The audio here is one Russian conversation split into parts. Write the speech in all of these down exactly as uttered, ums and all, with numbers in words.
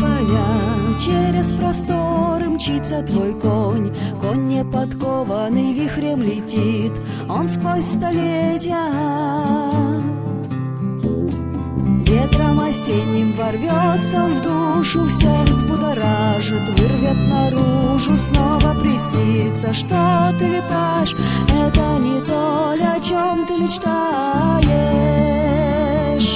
поля, через просторы мчится твой конь. Конь не подкованный вихрем летит, он сквозь столетия. Ветром осенним ворвется в душу, все взбудоражит, вырвет наружу, снова приснится, что ты летаешь. Это не то, о чем ты мечтаешь.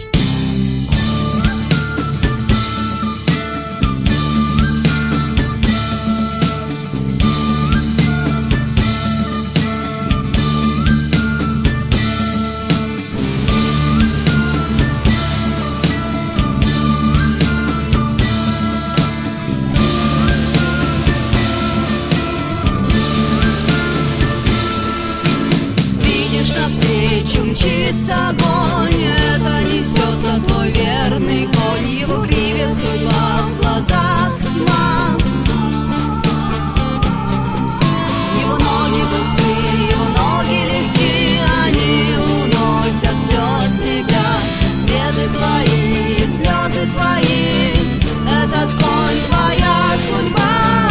Навстречу мчится огонь, это несется твой верный конь. Его гриве судьба, в глазах тьма. Его ноги быстрые, его ноги легкие, они уносят все от тебя. Беды твои, слезы твои, этот конь твоя судьба.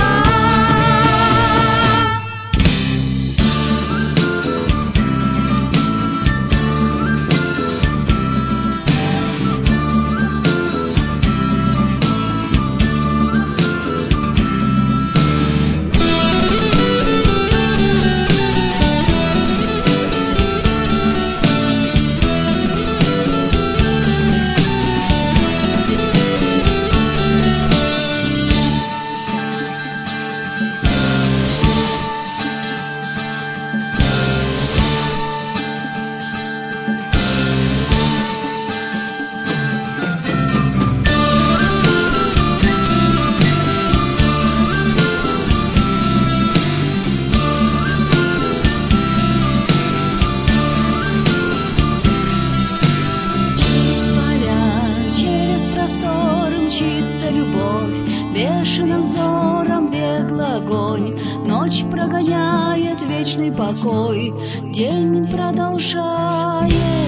Мчится любовь, бешеным взором беглый огонь. Ночь прогоняет вечный покой, день продолжает.